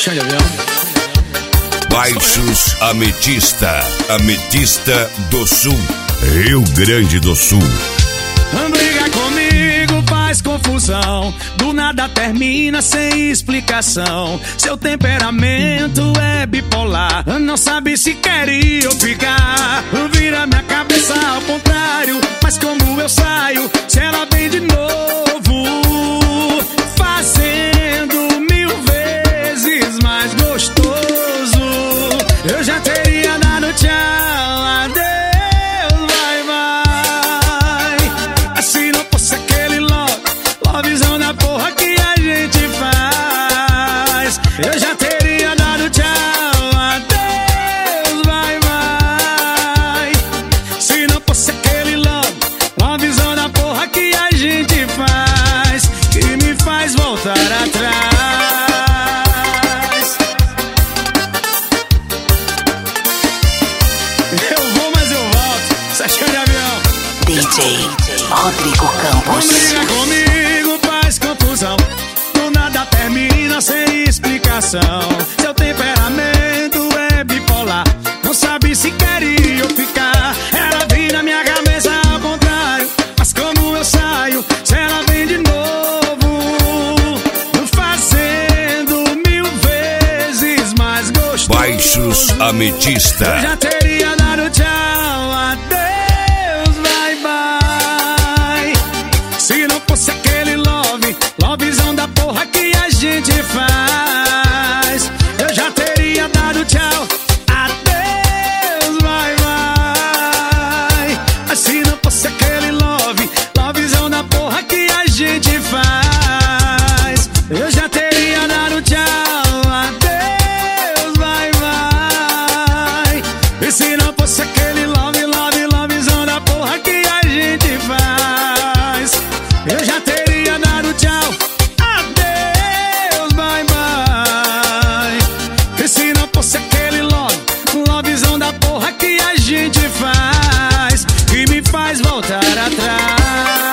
chão de avião. Baixos Ametista, Ametista do Sul, Rio Grande do Sul. Briga comigo, faz confusão, do nada termina sem explicação. Seu temperamento é bipolar, não sabe se quer ir ou ficar. Vira minha cabeça ao contrário, mas como eu saio, se ela vem de novo, fazendo 1000 vezes mais gostoso. Eu já teria dado tchau, adeus, vai, vai. Se não fosse aquele lovezão da porra que a gente faz, eu já teria dado tchau, adeus, vai, vai. Se não fosse aquele lovezão da porra que a gente faz, que me faz voltar atrás. Chão de avião. DJ Rodrigo Campos. Briga comigo, faz confusão, do nada termina sem explicação. Seu temperamento é bipolar, não sabe se quer ir ou ficar. Ela vira minha cabeça ao contrário, mas como eu saio, se ela vem de novo, fazendo 1000 vezes mais gostoso. Baixos Ametista. Eu já teria dado tchau, adeus. Se não fosse aquele lovezão da porra que a gente faz, eu já teria dado tchau, adeus, vai, vai. Se não fosse aquele lovezão da porra que a gente faz, eu já teria dado tchau, adeus, vai, vai. E se não fosse aquele lovezão da porra que a gente faz, eu já teria dado tchau, adeus, bye, bye. E se não fosse aquele lovezão da porra que a gente faz, que me faz voltar atrás.